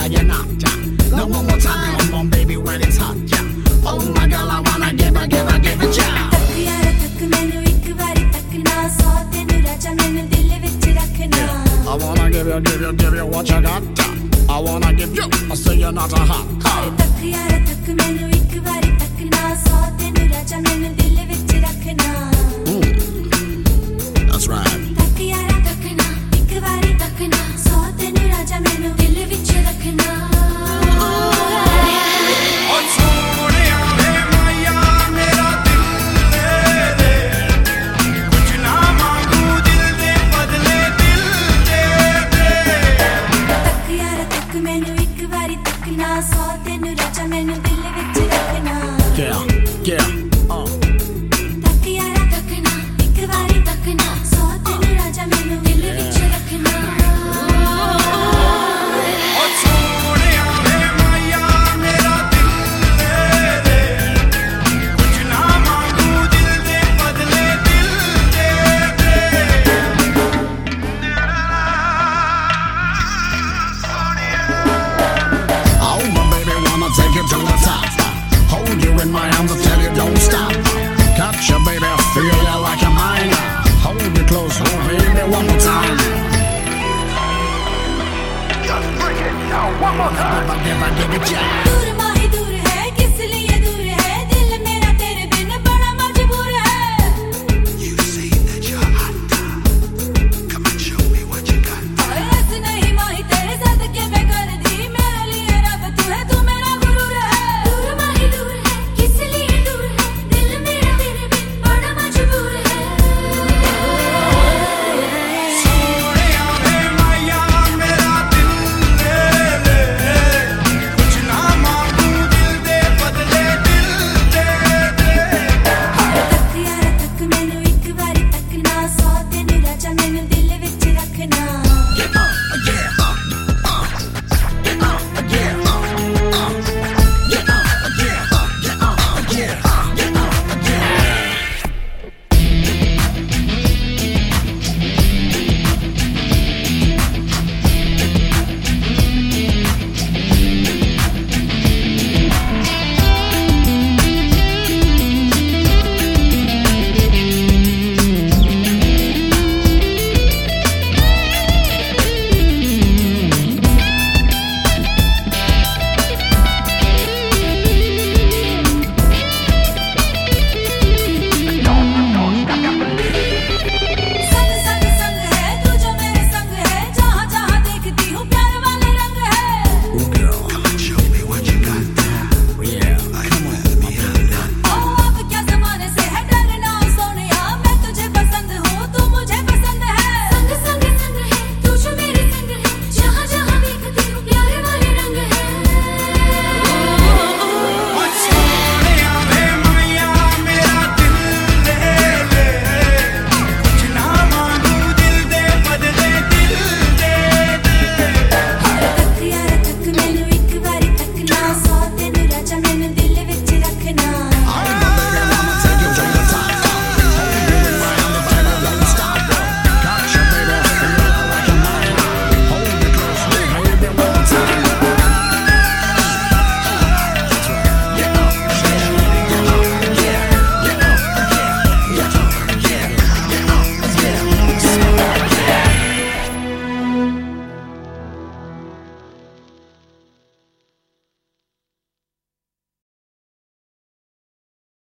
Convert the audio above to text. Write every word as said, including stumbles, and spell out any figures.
you're not. No one more time, come on baby when it's hot. Oh my girl, I wanna give her, give her, give it ya. तक यार तक मैनू एक बारी तकना सौ तेनू राजा मैनू दिल विच रखना. I wanna give you, give you, give you what you got. I wanna give you, I say you're not a hot. तक यार तक मैनू एक बारी तकना सौ तेनू राजा मैनू दिल विच रखना. That's right. तक यार तकना एक बारी तकना सौ तेनू राजा मैनू दिल विच रखना. Yeah, yeah, uh. तक यारा तकना एक बारी तकना सौ तेनू राजा मैनू दिल विच रखना. ओ सोहणिया वे माया मेरा दिल दे दे कुछ ना मांगू दिल दे बदले दिल दे दे. Oh my baby, wanna take it to the top. Hold you in my arms and tell you don't stop. Catch you baby, feel you like a mine. Hold me close, hold me one more time. Just bring it down one more time. Give it, give it, give it, yeah.